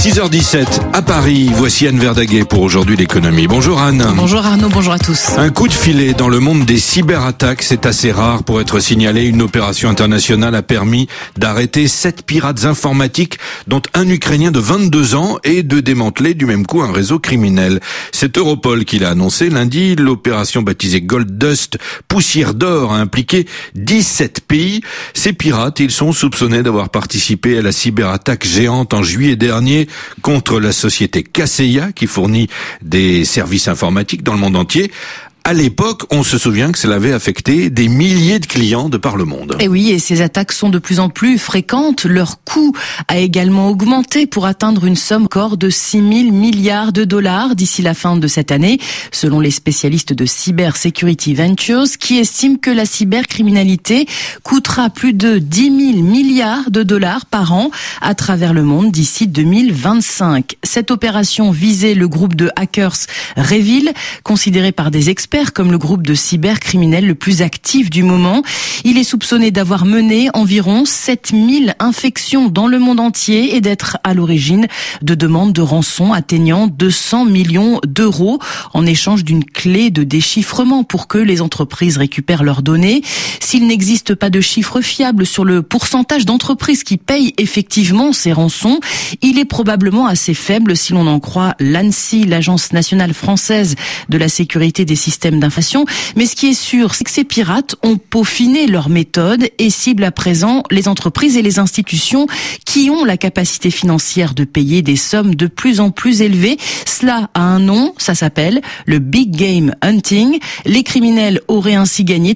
6h17 à Paris, voici Anne Verdaguet pour aujourd'hui l'économie. Bonjour Anne. Bonjour Arnaud, bonjour à tous. Un coup de filet dans le monde des cyberattaques, c'est assez rare pour être signalé. Une opération internationale a permis d'arrêter 7 pirates informatiques, dont un Ukrainien de 22 ans, et de démanteler du même coup un réseau criminel. C'est Europol qui l'a annoncé lundi. L'opération baptisée Gold Dust, poussière d'or, a impliqué 17 pays. Ces pirates, ils sont soupçonnés d'avoir participé à la cyberattaque géante en juillet dernier contre la société Kaseya qui fournit des services informatiques dans le monde entier. À l'époque, on se souvient que cela avait affecté des milliers de clients de par le monde. Et oui, et ces attaques sont de plus en plus fréquentes. Leur coût a également augmenté pour atteindre une somme record de 6 000 milliards de dollars d'ici la fin de cette année, selon les spécialistes de Cyber Security Ventures, qui estiment que la cybercriminalité coûtera plus de 10 000 milliards de dollars par an à travers le monde d'ici 2025. Cette opération visait le groupe de hackers Revil, considéré par des experts comme le groupe de cybercriminels le plus actif du moment. Il est soupçonné d'avoir mené environ 7000 infections dans le monde entier et d'être à l'origine de demandes de rançon atteignant 200 millions d'euros en échange d'une clé de déchiffrement pour que les entreprises récupèrent leurs données. S'il n'existe pas de chiffre fiable sur le pourcentage d'entreprises qui payent effectivement ces rançons, il est probablement assez faible si l'on en croit l'ANSSI, l'Agence nationale française de la sécurité des systèmes d'information. Mais ce qui est sûr, c'est que ces pirates ont peaufiné leur méthode et ciblent à présent les entreprises et les institutions qui ont la capacité financière de payer des sommes de plus en plus élevées. Cela a un nom, ça s'appelle le Big Game Hunting. Les criminels auraient ainsi gagné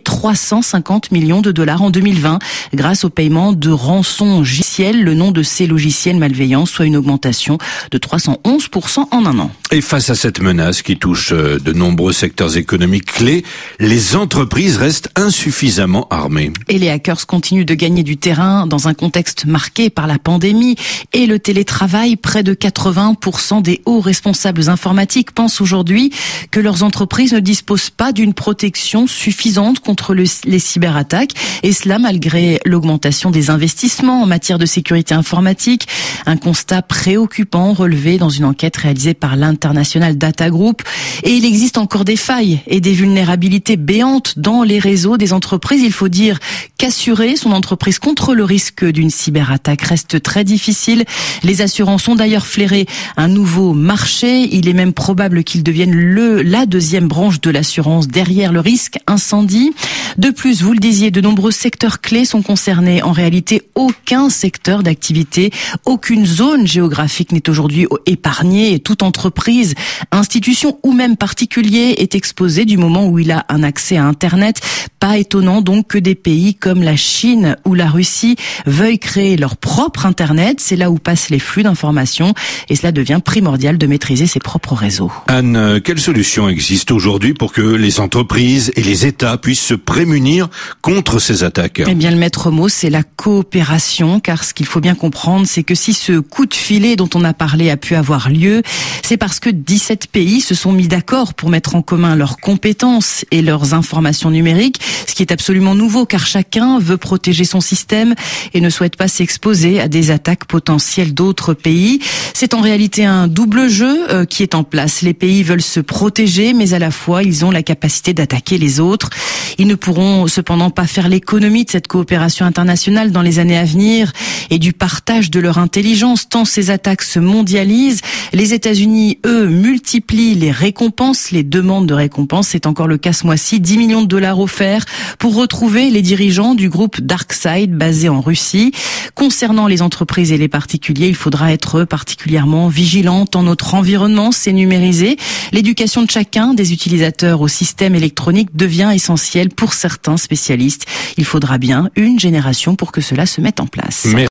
350 millions de dollars en 2020 grâce au paiement de rançons logiciels, le nom de ces logiciels malveillants, soit une augmentation de 311% en un an. Et face à cette menace qui touche de nombreux secteurs économiques clés, les entreprises restent insuffisamment armées. Et les hackers continuent de gagner du terrain dans un contexte marqué par la pandémie et le télétravail. Près de 80% des hauts responsables informatiques pensent aujourd'hui que leurs entreprises ne disposent pas d'une protection suffisante contre les cyberattaques, et cela malgré l'augmentation des investissements en matière de sécurité informatique. Un constat préoccupant relevé dans une enquête réalisée par l'International Data Group. Et il existe encore des failles et des vulnérabilités béantes dans les réseaux des entreprises. Il faut dire qu'assurer son entreprise contre le risque d'une cyberattaque reste très difficile. Les assurances ont d'ailleurs flairé un nouveau marché. Il est même probable qu'ils deviennent la deuxième branche de l'assurance derrière le risque incendie. De plus, vous le disiez, de nombreux secteurs clés sont concernés. En réalité, aucun secteur d'activité, aucune zone géographique n'est aujourd'hui épargnée. Et toute entreprise, institution ou même particulier est exposé du moment où il a un accès à Internet. Pas étonnant donc que des pays comme la Chine ou la Russie veuillent créer leur propre Internet. C'est là où passent les flux d'informations et cela devient primordial de maîtriser ses propres réseaux. Anne, quelles solutions existent aujourd'hui pour que les entreprises et les États puissent se prémunir contre ces attaques? Eh bien, le maître mot, c'est la coopération, car ce qu'il faut bien comprendre, c'est que si ce coup de filet dont on a parlé a pu avoir lieu, c'est parce que 17 pays se sont mis d'accord pour mettre en commun leurs compétences et leurs informations numériques, ce qui est absolument nouveau car chacun veut protéger son système et ne souhaite pas s'exposer à des attaques potentielles d'autres pays. C'est en réalité un double jeu qui est en place. Les pays veulent se protéger, mais à la fois ils ont la capacité d'attaquer les autres. Ils ne pourront cependant pas faire l'économie de cette coopération internationale dans les années à venir et du partage de leur intelligence, tant ces attaques se mondialisent. Les États-Unis, eux, multiplient les récompenses, les demandes de récompenses. C'est encore le cas ce mois-ci. 10 millions de dollars offerts pour retrouver les dirigeants du groupe DarkSide basé en Russie. Concernant les entreprises et les particuliers, il faudra être particulièrement vigilant tant notre environnement s'est numérisé. L'éducation de chacun des utilisateurs au système électronique devient essentielle pour certains spécialistes. Il faudra bien une génération pour que cela se mette en place.